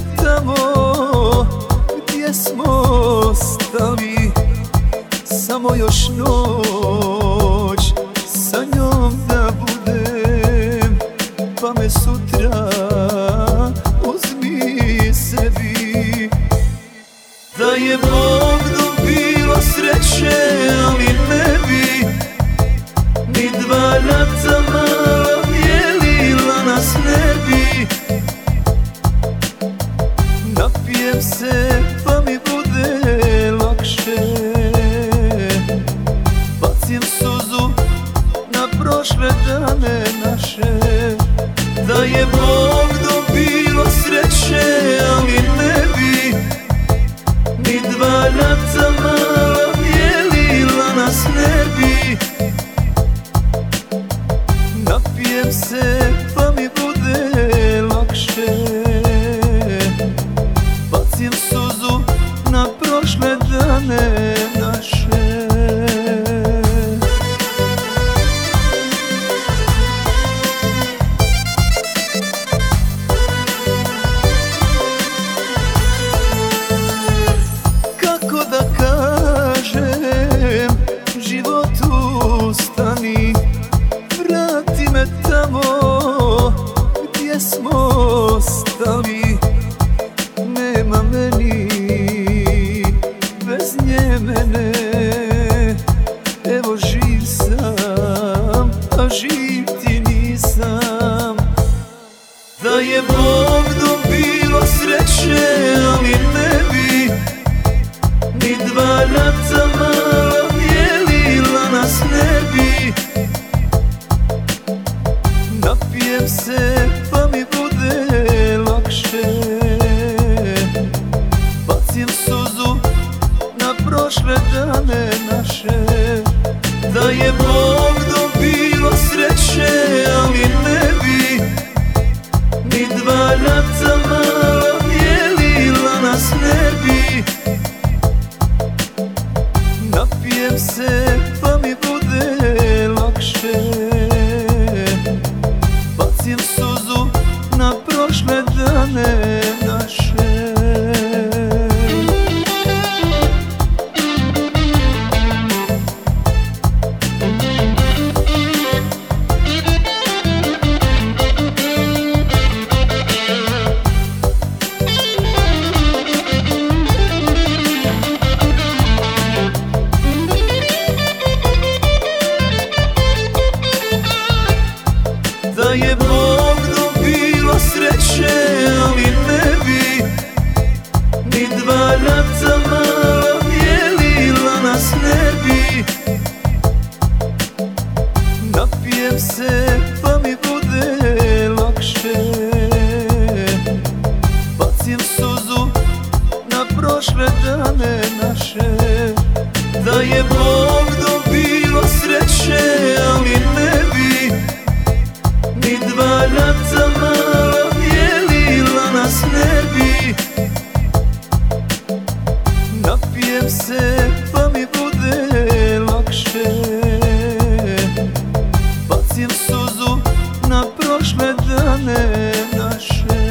tamo gdje smo stali, samo još noć sa njom da budem, pa me sutra uzmi sebi. Da je Bog bilo sreće, ali ne bi ni dva rata mala dijelila nas ne bi. Napijem se pa mi bude lakše, bacim suzu na prošle dane naše. Da je Bog bilo sreće, ali ne bi ni dva rata mala dijelila nas ne bi. Napijem se pa mi bude lakše, bacim suzu na prošle dane naše. Stani, vrati me tamo gdje smo stali. Nema meni bez nje mene, evo živ sam, a živ ti nisam. Da je Bog bilo sreće, ali ne bi ni dva rata mala dijelila nas ne bi. Napijem se pa mi bude lakše, bacim suzu na prošle dane naše. Da je Bog bilo sreće, ali ne bi ni dva rata mala dijelila nas ne bi. Napijem se pa mi bude lakše, bacim suzu na prošle dane naše. Da je Bog bilo sreće, ali ne bi ni dva rata mala dijelila nas ne bi. Napijem se pa mi bude lakše, bacim suzu na prošle dane naše. Da je Bog bilo sreće, ali ne bi ni dva rata mala dijelila nas ne bi. Napijem se pa mi bude lakše, bacim suzu na prošle dane naše.